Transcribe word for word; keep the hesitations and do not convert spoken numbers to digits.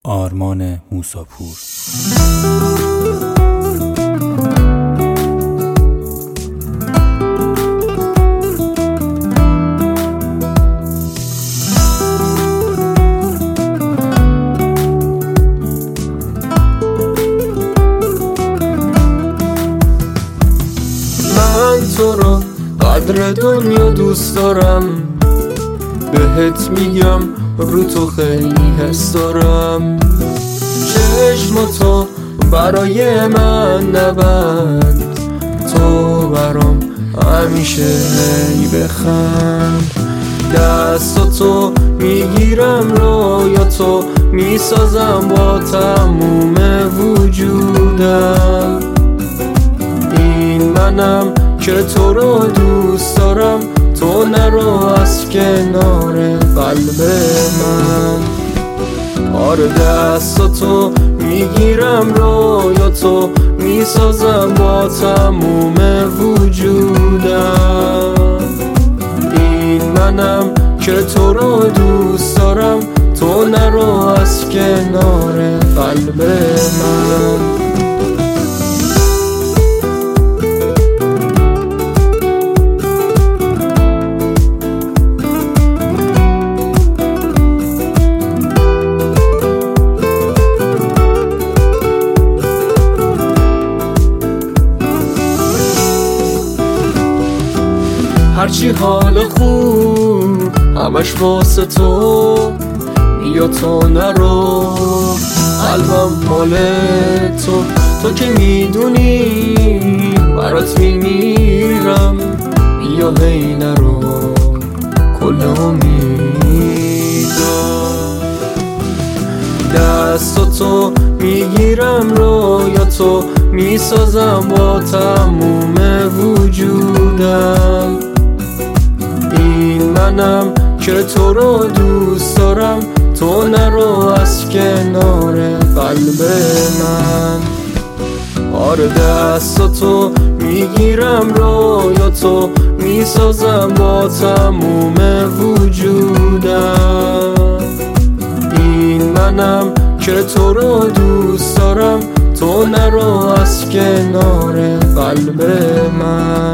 آرمان موساپور. من تو رو قدر دنیا دوست دارم، بهت میگم رو تو خیلی حس دارم. چشماتو برای من نبند، تو برام همیشه هی بخند. دستاتو میگیرم رویاتو میسازم با تموم وجودم. این منم که تو رو دوست دارم، تو نرو از کنار قلب من. آره دستاتو میگیرم رویاتو میسازم با تموم وجودم. این منم که تو رو دوست دارم، تو نرو از کنار قلب من. هرچی حال خوب همش واسه تو، بیا تو نرو قلبم مال تو. تو که میدونی برات میمیرم، بیا هی نرو کل امیدم. دستاتو میگیرم رویاتو میسازم با تموم وجودم. این منم که تو رو دوست دارم، تو نرو از کنار قلب من. آره دستاتو میگیرم رویاتو میسازم با تموم وجودم. این منم که تو رو دوست دارم، تو نرو از کنار قلب من.